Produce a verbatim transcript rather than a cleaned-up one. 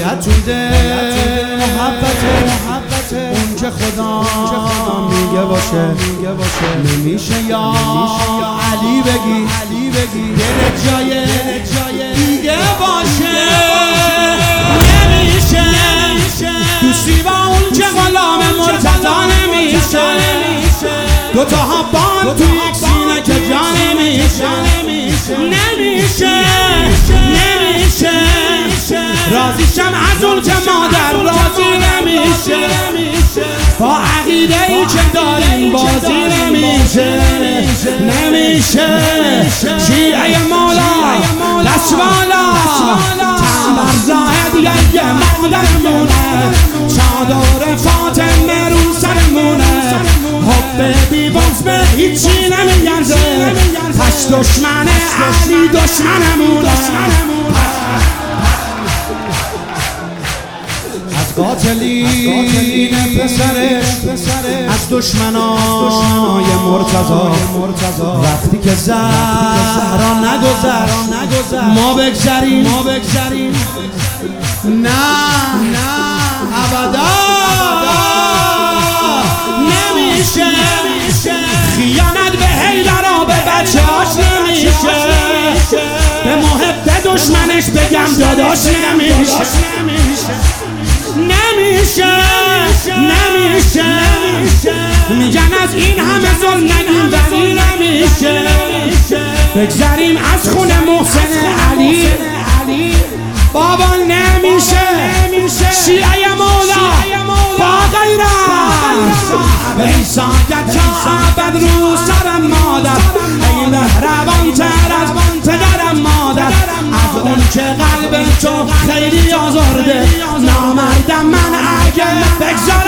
باید تو دل محبت اون که خدا میگه باشه نمیشه یا علی بگی دل جای دیگه باشه نمیشه دوستی با اون که غلام مرتضا نمیشه دوتا حبان تو یک سینه که جا نمیشه نمیشه نمیشه راضیشم از اون که مادر راضی نمیشه با عقیده ای که داریم بازی نمیشه نمیشه شیعه مولا دست بالا تنبر زاهد یه مادرمونه چادر فاطمه رو سرمونه حب بیباز به هیچی نمیگرده پس دشمن علی دشمنمونه از قاتلین پسرش از دشمنای مرتضا وقتی که زهرا نگذر ما بگذریم نه ابدا نمیشه خیانت به حیدرا به بچه هاش نمیشه به محب دشمنش بگم داداش نمیشه نمیشه نمیشه میگن از این همه ظلم نگیم ولی نمیشه بگذریم از خون محسن علی بابا نمیشه شیعه مولا با غیرت ای ساکت عبد رو سرم مادر ای مهربان تر از پدرم مادر از اون که قلب تو خیلی آزرده نامردم من اگه بگذار